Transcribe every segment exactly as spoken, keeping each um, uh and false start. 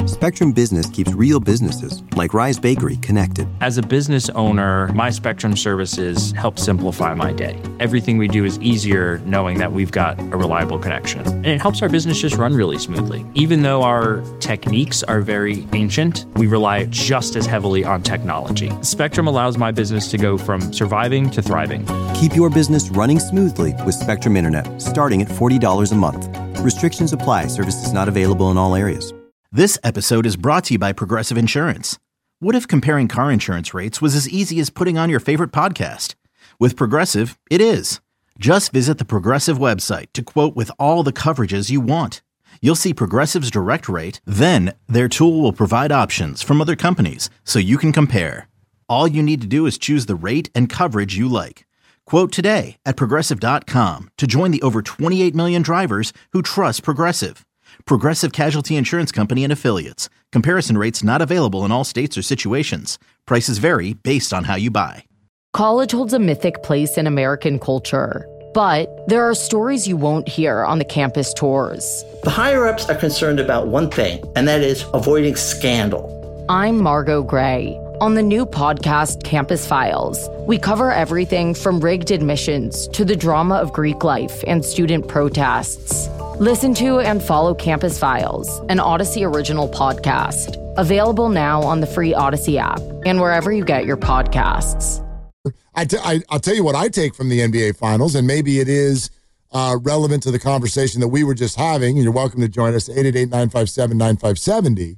Spectrum Business keeps real businesses, like Rise Bakery, connected. As a business owner, my Spectrum services help simplify my day. Everything we do is easier knowing that we've got a reliable connection. And it helps our business just run really smoothly. Even though our techniques are very ancient, we rely just as heavily on technology. Spectrum allows my business to go from surviving to thriving. Keep your business running smoothly with Spectrum Internet, starting at forty dollars a month. Restrictions apply. Services not available in all areas. This episode is brought to you by Progressive Insurance. What if comparing car insurance rates was as easy as putting on your favorite podcast? With Progressive, it is. Just visit the Progressive website to quote with all the coverages you want. You'll see Progressive's direct rate, then their tool will provide options from other companies so you can compare. All you need to do is choose the rate and coverage you like. Quote today at Progressive dot com to join the over twenty-eight million drivers who trust Progressive. Progressive Casualty Insurance Company and Affiliates. Comparison rates not available in all states or situations. Prices vary based on how you buy. College holds a mythic place in American culture, but there are stories you won't hear on the campus tours. The higher-ups are concerned about one thing, and that is avoiding scandal. I'm Margot Gray. On the new podcast, Campus Files, we cover everything from rigged admissions to the drama of Greek life and student protests. Listen to and follow Campus Files, an Odyssey original podcast. Available now on the free Odyssey app and wherever you get your podcasts. I t- I, I'll tell you what I take from the N B A Finals, and maybe it is uh, relevant to the conversation that we were just having, and you're welcome to join us, eight eight eight, nine five seven, nine five seven zero.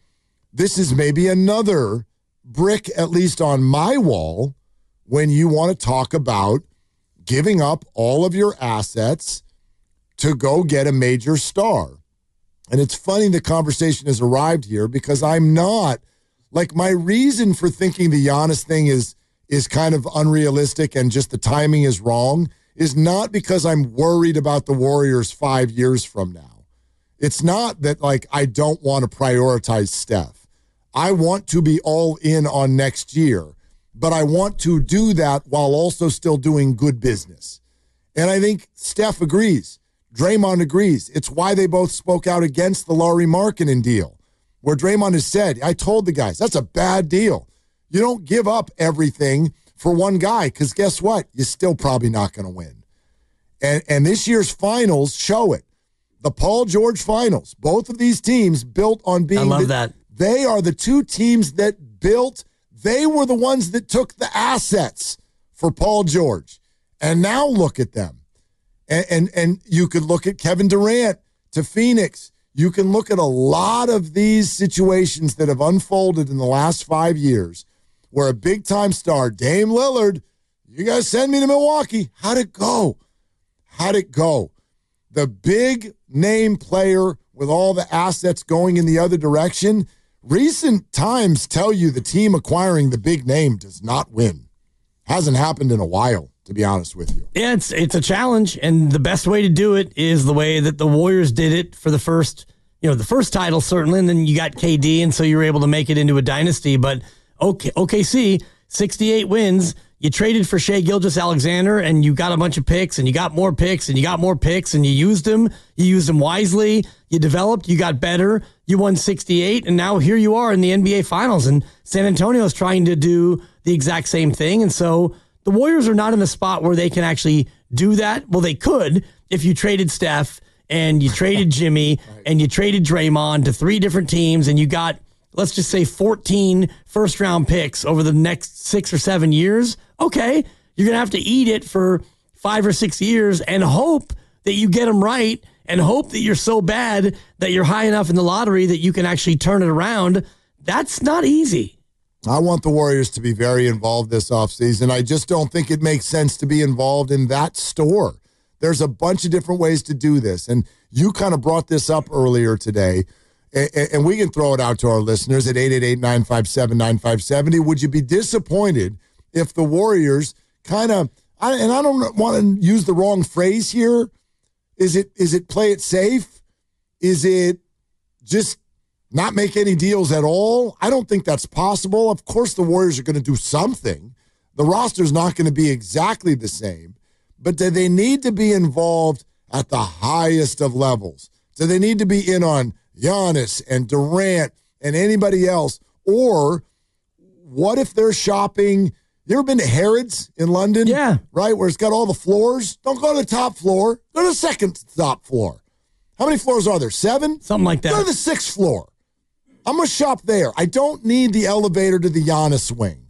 This is maybe another brick, at least on my wall, when you want to talk about giving up all of your assets to go get a major star. And it's funny the conversation has arrived here because I'm not, like, my reason for thinking the Giannis thing is is kind of unrealistic and just the timing is wrong is not because I'm worried about the Warriors five years from now. It's not that, like, I don't want to prioritize Steph. I want to be all in on next year, but I want to do that while also still doing good business. And I think Steph agrees. Draymond agrees. It's why they both spoke out against the Lauri Markkanen deal, where Draymond has said, I told the guys, that's a bad deal. You don't give up everything for one guy because guess what? You're still probably not going to win. And, and this year's finals show it. The Paul George finals, both of these teams built on being— I love the, that. They are the two teams that built, they were the ones that took the assets for Paul George. And now look at them. And, and and you could look at Kevin Durant to Phoenix. You can look at a lot of these situations that have unfolded in the last five years where a big-time star, Dame Lillard, you guys send me to Milwaukee. How'd it go? How'd it go? The big-name player with all the assets going in the other direction, recent times tell you the team acquiring the big name does not win. Hasn't happened in a while, to be honest with you. Yeah, it's it's a challenge, and the best way to do it is the way that the Warriors did it for the first, you know, the first title certainly, and then you got K D, and so you were able to make it into a dynasty. But okay, O K C, sixty-eight wins. You traded for Shai Gilgeous-Alexander, and you got a bunch of picks, and you got more picks, and you got more picks, and you used them. You used them wisely. You developed. You got better. You won sixty-eight, and now here you are in the N B A Finals, and San Antonio is trying to do the exact same thing, and so the Warriors are not in the spot where they can actually do that. Well, they could if you traded Steph and you traded Jimmy right. and you traded Draymond to three different teams and you got, let's just say, fourteen first-round picks over the next six or seven years. Okay, you're going to have to eat it for five or six years and hope that you get them right and hope that you're so bad that you're high enough in the lottery that you can actually turn it around. That's not easy. I want the Warriors to be very involved this offseason. I just don't think it makes sense to be involved in that store. There's a bunch of different ways to do this. And you kind of brought this up earlier today, and we can throw it out to our listeners at eight eight eight, nine five seven, nine five seven zero. Would you be disappointed if the Warriors kind of, and I don't want to use the wrong phrase here, is it is it play it safe? Is it just not make any deals at all? I don't think that's possible. Of course, the Warriors are going to do something. The roster's not going to be exactly the same, but do they need to be involved at the highest of levels? Do they need to be in on Giannis and Durant and anybody else? Or what if they're shopping? You ever been to Harrods in London? Yeah. Right, where it's got all the floors? Don't go to the top floor. Go to the second top floor. How many floors are there? Seven? Something like that. Go to the sixth floor. I'm going to shop there. I don't need the elevator to the Giannis wing.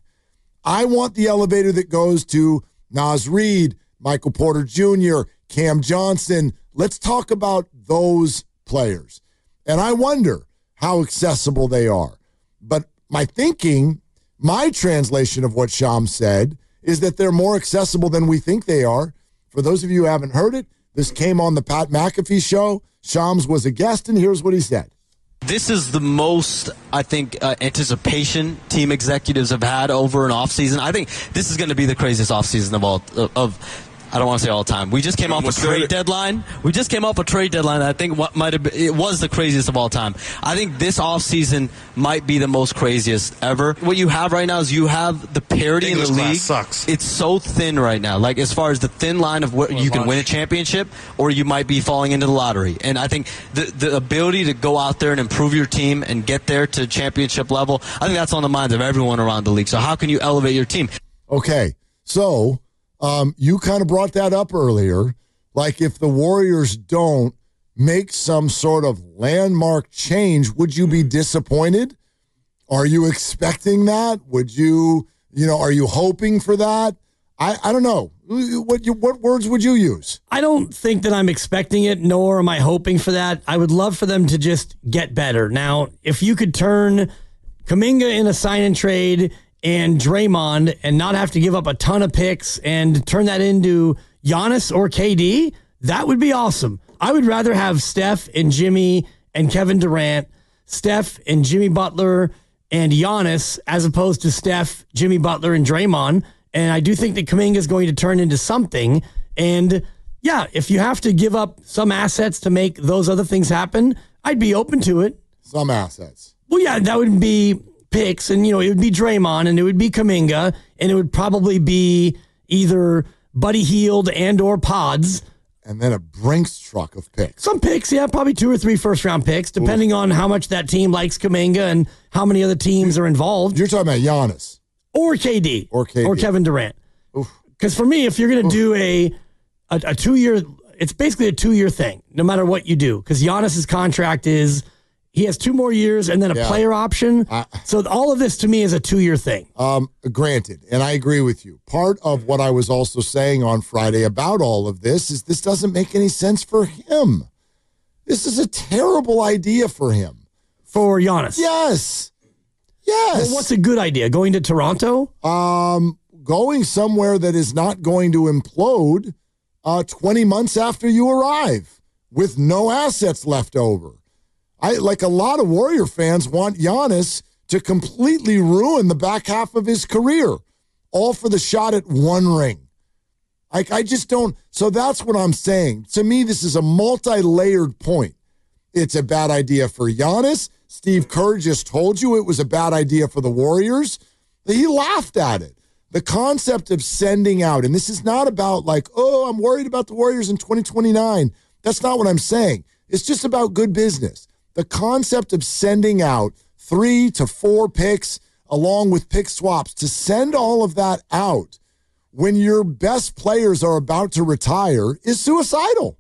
I want the elevator that goes to Naz Reid, Michael Porter Junior, Cam Johnson. Let's talk about those players. And I wonder how accessible they are. But my thinking, my translation of what Shams said, is that they're more accessible than we think they are. For those of you who haven't heard it, this came on the Pat McAfee show. Shams was a guest, and here's what he said. This is the most, I think, uh, anticipation team executives have had over an offseason. I think this is going to be the craziest offseason of all of, of I don't want to say all time. We just came off a trade deadline. We just came off a trade deadline that I think what might have been, it was the craziest of all time. I think this offseason might be the most craziest ever. What you have right now is you have the parity English in the league. Sucks. It's so thin right now. Like as far as the thin line of where you can win a championship or you might be falling into the lottery. And I think the the ability to go out there and improve your team and get there to championship level, I think that's on the minds of everyone around the league. So how can you elevate your team? Okay, so Um, you kind of brought that up earlier. Like if the Warriors don't make some sort of landmark change, would you be disappointed? Are you expecting that? Would you, you know, are you hoping for that? I, I don't know. What you, what words would you use? I don't think that I'm expecting it, nor am I hoping for that. I would love for them to just get better. Now, if you could turn Kuminga in a sign and trade and Draymond and not have to give up a ton of picks and turn that into Giannis or K D, that would be awesome. I would rather have Steph and Jimmy and Kevin Durant, Steph and Jimmy Butler and Giannis, as opposed to Steph, Jimmy Butler, and Draymond. And I do think that Kuminga is going to turn into something. And yeah, if you have to give up some assets to make those other things happen, I'd be open to it. Some assets. Well, yeah, that would be picks, and you know it would be Draymond, and it would be Kuminga, and it would probably be either Buddy Hield and or Pods, and then a Brinks truck of picks. Some picks, yeah, probably two or three first round picks, depending Oof. on how much that team likes Kuminga and how many other teams are involved. You're talking about Giannis or K D or K D or Kevin Durant. Because for me, if you're going to do a, a a two year, it's basically a two year thing, no matter what you do. Because Giannis's contract is. He has two more years and then a yeah. player option. Uh, so all of this to me is a two-year thing. Um, granted, and I agree with you. Part of what I was also saying on Friday about all of this is this doesn't make any sense for him. This is a terrible idea for him. For Giannis? Yes. Yes. Well, what's a good idea? Going to Toronto? Um, going somewhere that is not going to implode uh, twenty months after you arrive with no assets left over. I like a lot of Warrior fans want Giannis to completely ruin the back half of his career, all for the shot at one ring. Like I just don't. So that's what I'm saying. To me, this is a multi-layered point. It's a bad idea for Giannis. Steve Kerr just told you it was a bad idea for the Warriors. He laughed at it. The concept of sending out, and this is not about like, oh, I'm worried about the Warriors in twenty twenty-nine. That's not what I'm saying. It's just about good business. The concept of sending out three to four picks along with pick swaps, to send all of that out when your best players are about to retire is suicidal.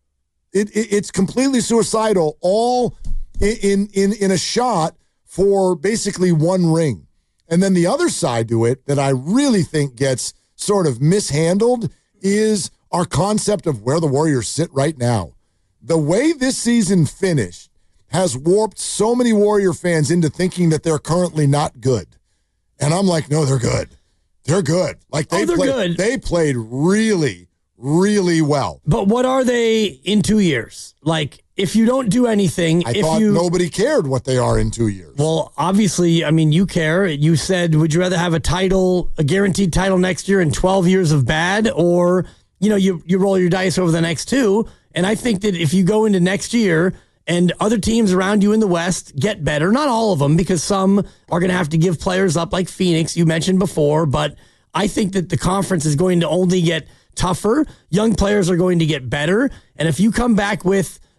It, it, it's completely suicidal, all in, in, in a shot for basically one ring. And then the other side to it that I really think gets sort of mishandled is our concept of where the Warriors sit right now. The way this season finished has warped so many Warrior fans into thinking that they're currently not good. And I'm like, no, they're good. They're good. Like they oh, they're played, good. They played really, really well. But what are they in two years? Like, if you don't do anything, I if thought you, nobody cared what they are in two years. Well, obviously, I mean, you care. You said, would you rather have a title, a guaranteed title next year and twelve years of bad, or, you know, you, you roll your dice over the next two? And I think that if you go into next year and other teams around you in the West get better, not all of them, because some are going to have to give players up like Phoenix, you mentioned before, but I think that the conference is going to only get tougher. Young players are going to get better. And if you come back with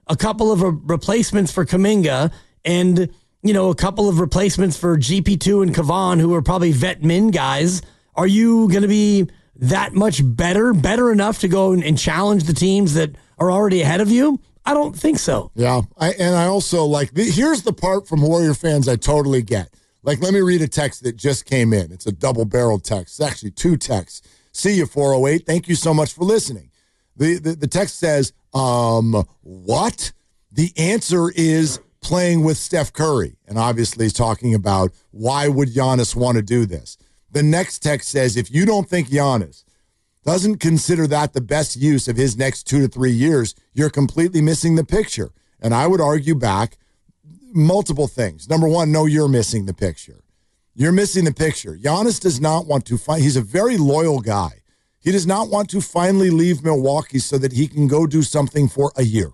a couple of re- replacements for Kuminga and, you know, a couple of replacements for G P two and Kavan, who are probably vet min guys, are you going to be that much better, better enough to go and, and challenge the teams that are already ahead of you? I don't think so. Yeah, I, and I also like, the, here's the part from Warrior fans I totally get. Like, let me read a text that just came in. It's a double-barreled text. It's actually two texts. See you, four oh eight. Thank you so much for listening. The, the, the text says, um, what? The answer is playing with Steph Curry. And obviously he's talking about why would Giannis want to do this. The next text says, if you don't think Giannis doesn't consider that the best use of his next two to three years, you're completely missing the picture. And I would argue back multiple things. Number one, no, you're missing the picture. You're missing the picture. Giannis does not want to find, he's a very loyal guy. He does not want to finally leave Milwaukee so that he can go do something for a year.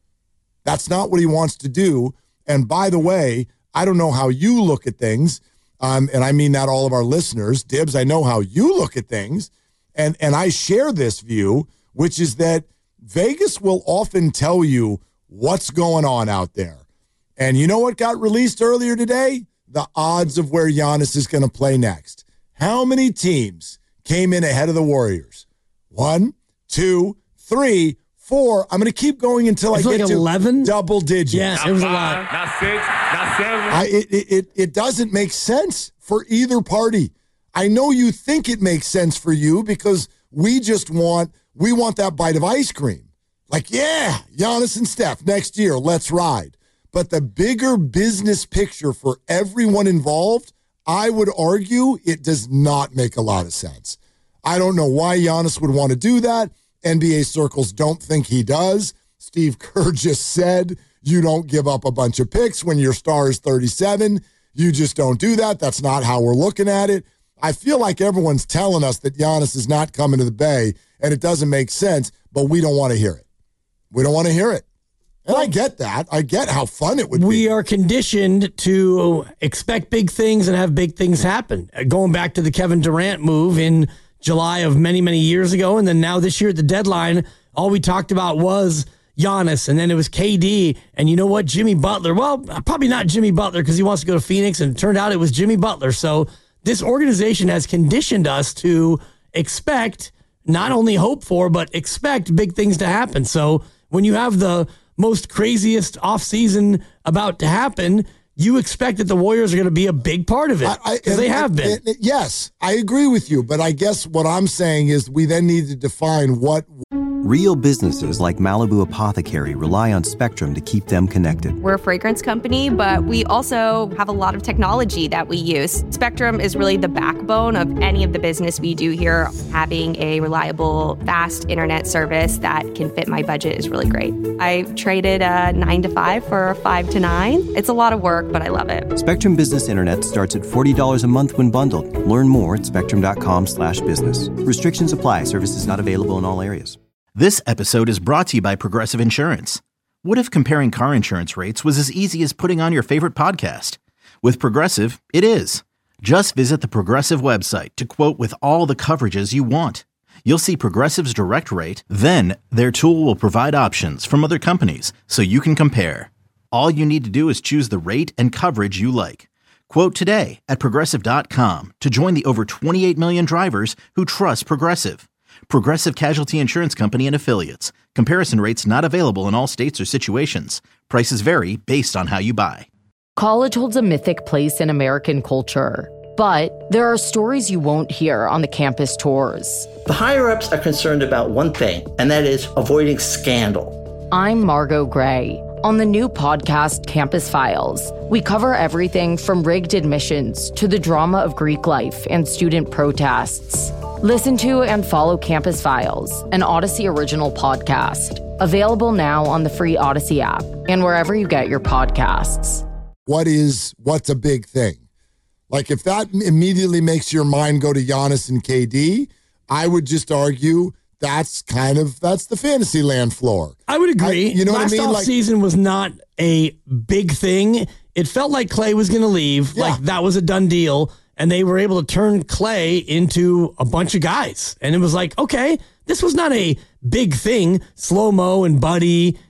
That's not what he wants to do. And by the way, I don't know how you look at things, um, and I mean that all of our listeners. Dibs, I know how you look at things, and, and I share this view, which is that Vegas will often tell you what's going on out there. And you know what got released earlier today? The odds of where Giannis is going to play next. How many teams came in ahead of the Warriors? One, two, three, four. I'm going to keep going until I get like to eleven double digits. Yes, it was a lot. Not six, not seven. I, it, it, it doesn't make sense for either party. I know you think it makes sense for you because we just want, we want that bite of ice cream. Like, yeah, Giannis and Steph next year, let's ride. But the bigger business picture for everyone involved, I would argue it does not make a lot of sense. I don't know why Giannis would want to do that. N B A circles don't think he does. Steve Kerr just said you don't give up a bunch of picks when your star is thirty-seven. You just don't do that. That's not how we're looking at it. I feel like everyone's telling us that Giannis is not coming to the Bay, and it doesn't make sense, but we don't want to hear it. We don't want to hear it. And I get that. I get how fun it would we be. We are conditioned to expect big things and have big things happen. Going back to the Kevin Durant move in July of many, many years ago, and then now this year at the deadline, all we talked about was Giannis, and then it was K D, and you know what? Jimmy Butler. Well, probably not Jimmy Butler because he wants to go to Phoenix, and it turned out it was Jimmy Butler. So this organization has conditioned us to expect, not only hope for, but expect big things to happen. So when you have the most craziest offseason about to happen, you expect that the Warriors are going to be a big part of it, because they have been. It, it, yes, I agree with you, but I guess what I'm saying is we then need to define what... Real businesses like Malibu Apothecary rely on Spectrum to keep them connected. We're a fragrance company, but we also have a lot of technology that we use. Spectrum is really the backbone of any of the business we do here. Having a reliable, fast internet service that can fit my budget is really great. I traded a nine to five for a five to nine. It's a lot of work, but I love it. Spectrum Business Internet starts at forty dollars a month when bundled. Learn more at spectrum.com slash business. Restrictions apply. Services not available in all areas. This episode is brought to you by Progressive Insurance. What if comparing car insurance rates was as easy as putting on your favorite podcast? With Progressive, it is. Just visit the Progressive website to quote with all the coverages you want. You'll see Progressive's direct rate, then their tool will provide options from other companies so you can compare. All you need to do is choose the rate and coverage you like. Quote today at Progressive dot com to join the over twenty-eight million drivers who trust Progressive. Progressive Casualty Insurance Company and Affiliates. Comparison rates not available in all states or situations. Prices vary based on how you buy. College holds a mythic place in American culture, but there are stories you won't hear on the campus tours. The higher-ups are concerned about one thing, and that is avoiding scandal. I'm Margot Gray. On the new podcast, Campus Files, we cover everything from rigged admissions to the drama of Greek life and student protests. Listen to and follow Campus Files, an Odyssey original podcast. Available now on the free Odyssey app and wherever you get your podcasts. What is, what's a big thing? Like, if that immediately makes your mind go to Giannis and K D, I would just argue that's kind of, that's the fantasy land floor. I would agree. I, you know Last what I mean? Last offseason like, was not a big thing. It felt like Clay was going to leave. Yeah. Like that was a done deal. And they were able to turn Clay into a bunch of guys. And it was like, okay, this was not a big thing. Slow-Mo and Buddy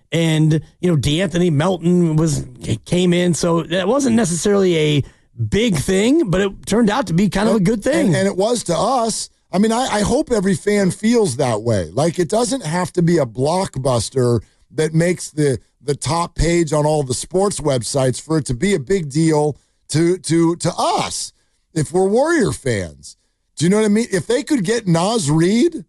And, you know, D'Anthony Melton was came in. So that wasn't necessarily a big thing, but it turned out to be kind of a good thing. And, and it was to us. I mean, I, I hope every fan feels that way. Like, it doesn't have to be a blockbuster that makes the the top page on all the sports websites for it to be a big deal to to to us if we're Warrior fans. Do you know what I mean? If they could get Naz Reid,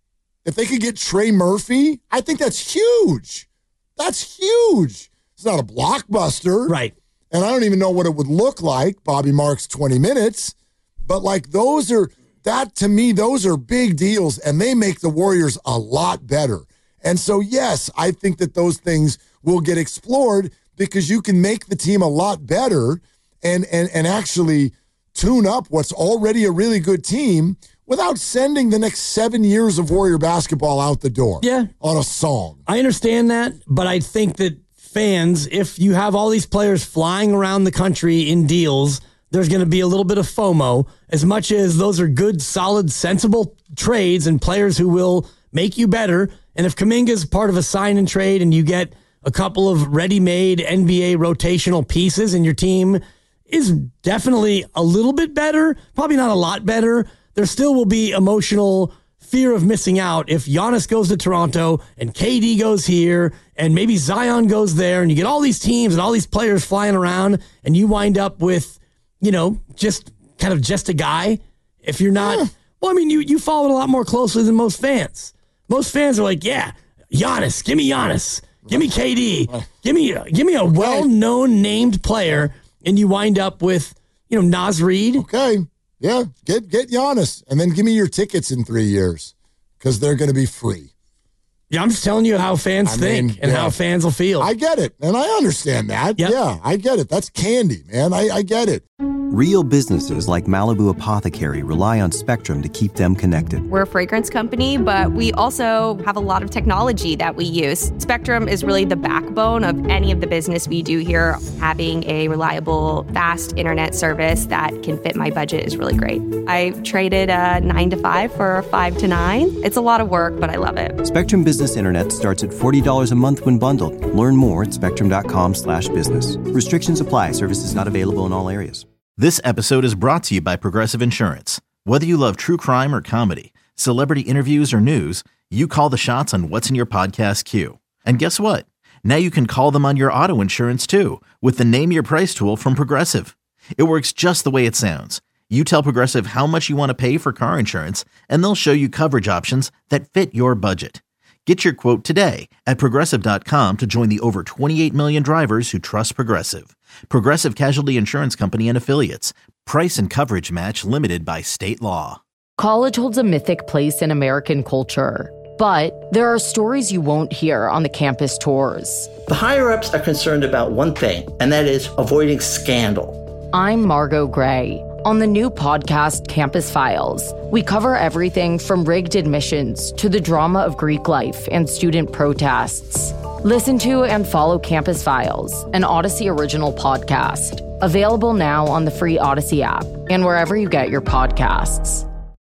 if they could get Trey Murphy, I think that's huge. That's huge. It's not a blockbuster. Right. And I don't even know what it would look like, Bobby Marks twenty minutes. But, like, those are, that to me, those are big deals, and they make the Warriors a lot better. And so, yes, I think that those things will get explored because you can make the team a lot better and and and actually tune up what's already a really good team without sending the next seven years of Warrior basketball out the door yeah. on a song. I understand that, but I think that fans, if you have all these players flying around the country in deals, there's going to be a little bit of FOMO. As much as those are good, solid, sensible trades and players who will make you better. And if Kuminga's part of a sign and trade and you get a couple of ready-made N B A rotational pieces and your team is definitely a little bit better, probably not a lot better, there still will be emotional fear of missing out if Giannis goes to Toronto and K D goes here and maybe Zion goes there and you get all these teams and all these players flying around and you wind up with, you know, just kind of just a guy. If you're not, yeah. well, I mean, you, you follow it a lot more closely than most fans. Most fans are like, yeah, Giannis, give me Giannis. Give me K D. Give me, give me a well-known named player, and you wind up with, you know, Naz Reid. Okay. Yeah, get get Giannis, and then give me your tickets in three years because they're going to be free. Yeah, I'm just telling you how fans I think mean, and yeah. how fans will feel. I get it, and I understand that. Yep. Yeah, I get it. That's candy, man. I, I get it. Real businesses like Malibu Apothecary rely on Spectrum to keep them connected. We're a fragrance company, but we also have a lot of technology that we use. Spectrum is really the backbone of any of the business we do here. Having a reliable, fast internet service that can fit my budget is really great. I traded a nine to five for a five to nine. It's a lot of work, but I love it. Spectrum Business Internet starts at forty dollars a month when bundled. Learn more at spectrum.com slash business. Restrictions apply. Services not available in all areas. This episode is brought to you by Progressive Insurance. Whether you love true crime or comedy, celebrity interviews or news, you call the shots on what's in your podcast queue. And guess what? Now you can call them on your auto insurance too with the Name Your Price tool from Progressive. It works just the way it sounds. You tell Progressive how much you want to pay for car insurance, and they'll show you coverage options that fit your budget. Get your quote today at Progressive dot com to join the over twenty-eight million drivers who trust Progressive. Progressive Casualty Insurance Company and Affiliates. Price and coverage match limited by state law. College holds a mythic place in American culture, but there are stories you won't hear on the campus tours. The higher-ups are concerned about one thing, and that is avoiding scandal. I'm Margot Gray. On the new podcast, Campus Files, we cover everything from rigged admissions to the drama of Greek life and student protests. Listen to and follow Campus Files, an Odyssey original podcast. Available now on the free Odyssey app and wherever you get your podcasts.